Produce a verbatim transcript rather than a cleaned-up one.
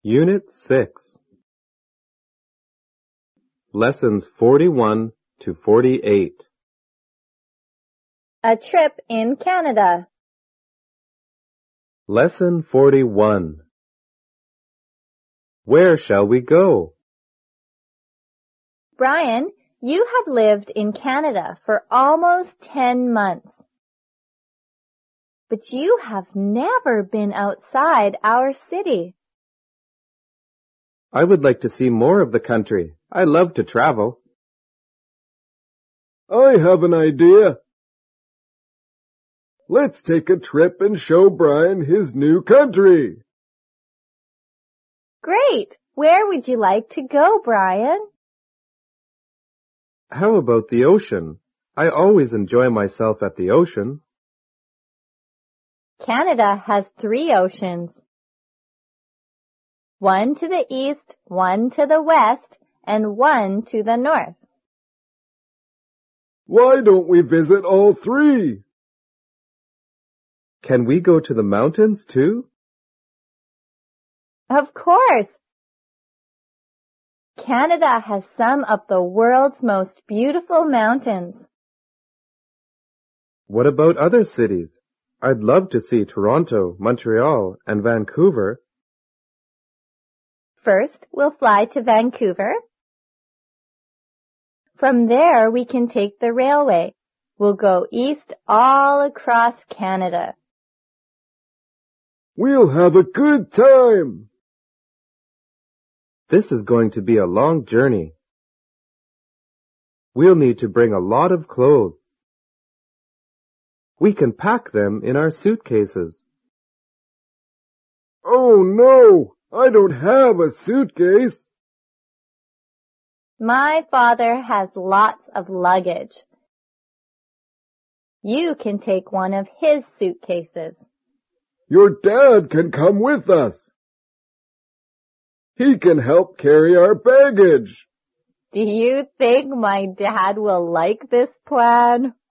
Unit six. Lessons forty-one to forty-eight. A trip in Canada. Lesson forty-one. Where shall we go? Brian, you have lived in Canada for almost ten months. But you have never been outside our city. I would like to see more of the country. I love to travel. I have an idea. Let's take a trip and show Brian his new country. Great! Where would you like to go, Brian? How about the ocean? I always enjoy myself at the ocean. Canada has three oceans. One to the east, one to the west, and one to the north. Why don't we visit all three? Can we go to the mountains too? Of course! Canada has some of the world's most beautiful mountains. What about other cities? I'd love to see Toronto, Montreal, and Vancouver. First, we'll fly to Vancouver. From there, we can take the railway. We'll go east all across Canada. We'll have a good time. This is going to be a long journey. We'll need to bring a lot of clothes. We can pack them in our suitcases. Oh no, I don't have a suitcase. My father has lots of luggage. You can take one of his suitcases. Your dad can come with us. He can help carry our baggage. Do you think my dad will like this plan?